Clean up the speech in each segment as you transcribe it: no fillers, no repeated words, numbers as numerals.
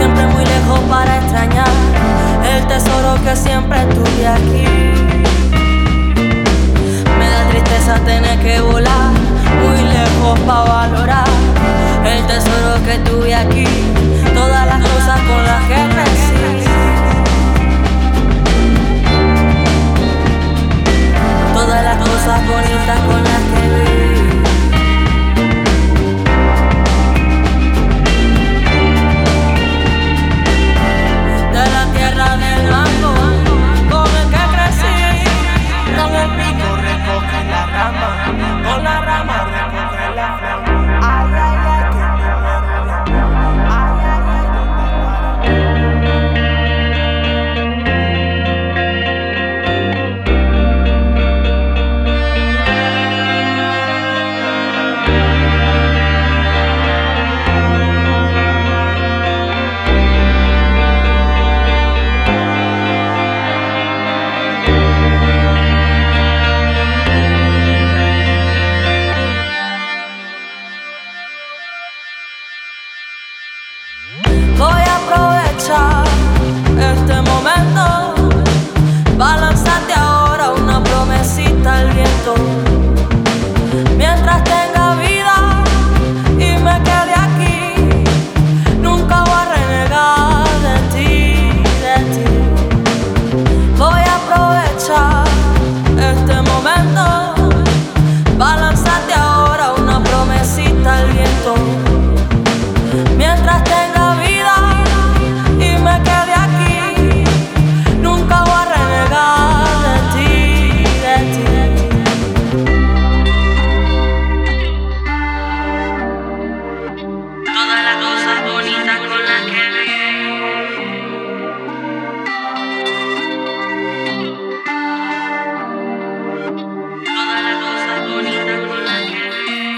siempre muy lejos para extrañar el tesoro que siempre tuve aquí. Me da tristeza tener que volar muy lejos para valorar el tesoro que tuve aquí, todas las cosas con las que crecí, todas las cosas bonitas con las que viví. De la tierra del mango con el que crecí, con el pico recoge la rama, con la rama recoge la flor. Ay, ay, ay, que me muero de amor. Ay, ay, ay, voy a aprovechar este momento para lanzarte ahora una promesita al viento. Mientras tenga vida y me quede aquí, nunca voy a renegar de ti, de ti. Voy a aprovechar este momento para lanzarte ahora una promesita al viento. Mientras tenga vida y me quede aquí, nunca voy a renegar de ti, de ti. Todas las cosas bonitas con las que viví, todas las cosas bonitas con las que viví.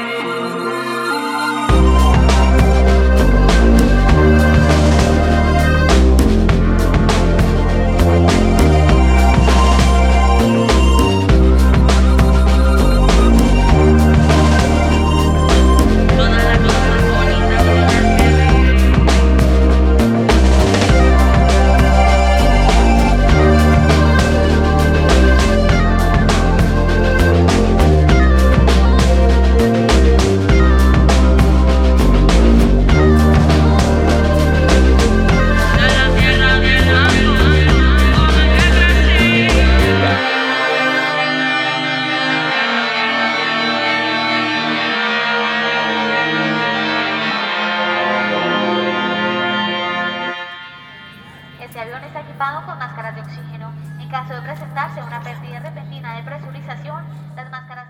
Este avión está equipado con máscaras de oxígeno. En caso de presentarse una pérdida repentina de presurización, las máscaras